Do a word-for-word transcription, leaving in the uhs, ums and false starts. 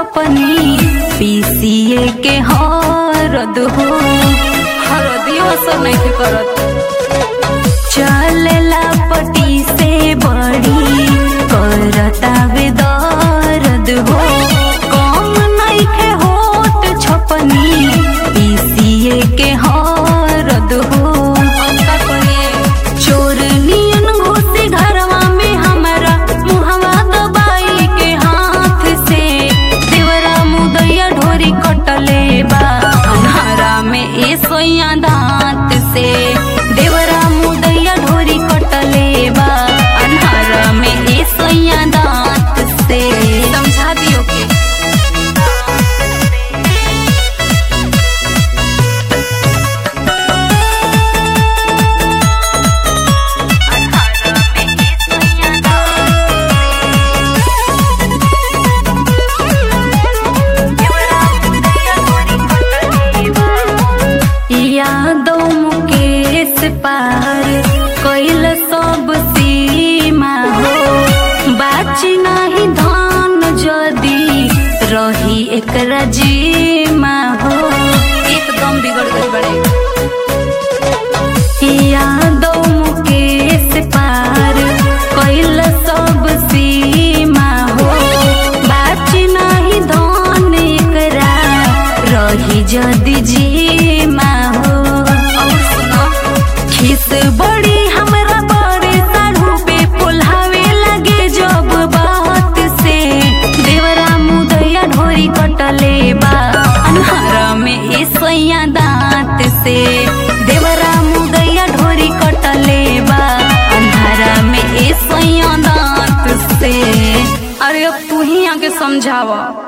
छपनी PCA के हरद हो हरदियो सब नहीं करत चलेला पटी से बड़ी करता वे दर्द हो कम नहीं के होत छपनी पीसीए के हरद हो चोर नियन घुसी घरवा में हमारा मुहवा दबाई के हाथ से देवरा मुदैया ढोरी कटले बा अन्हारा में ए सोया दांत से देवरा मुदैया ढोरी कटले बा अन्हारा में ए सोया दांत से समझा दियो के यादों मुकेश पार कैल सब सीमा हो बाची नहीं धन जदी रही एक रजीमा हो एकदम बिगड़ गई बड़े यादों मुकेश पार कैल सब सीमा हो बाची नहीं धन एकरा रही जदी जीमा हो खिस बड़ी हमरा बड़े साढ़ू पे पुल्हावे लगे जब बात से देवरा मुदैया ढोरी कटले बा अन्हारा में ए सैया दांत से देवरा मुदैया ढोरी कटले बा अन्हारा में ए सैया दांत से अरे अब तू ही आके समझावा।